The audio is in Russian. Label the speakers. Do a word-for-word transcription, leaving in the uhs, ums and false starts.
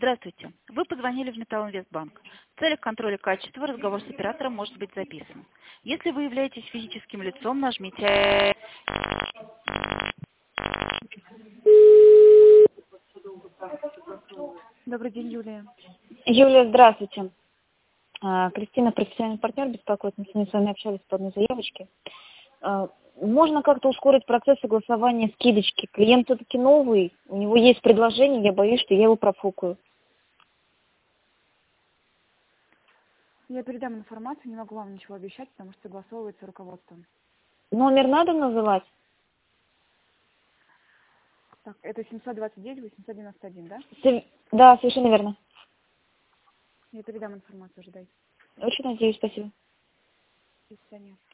Speaker 1: Здравствуйте. Вы позвонили в Металлинвестбанк. В целях контроля качества разговор с оператором может быть записан. Если вы являетесь физическим лицом, нажмите... Добрый день, Юлия.
Speaker 2: Юлия, здравствуйте. А, Кристина, профессиональный партнер, беспокоит. Мы сегодня с вами общались по одной заявочке. А, Можно как-то ускорить процесс согласования скидочки? Клиент все-таки новый, у него есть предложение, я боюсь, что я его профукаю.
Speaker 1: Я передам информацию, не могу вам ничего обещать, потому что согласовывается руководством.
Speaker 2: Номер надо называть?
Speaker 1: Так, это семьсот двадцать девять восемьсот девяносто один, да?
Speaker 2: Сов- Да, совершенно верно.
Speaker 1: Я передам информацию, ожидайте.
Speaker 2: Очень надеюсь, спасибо.
Speaker 1: До свидания.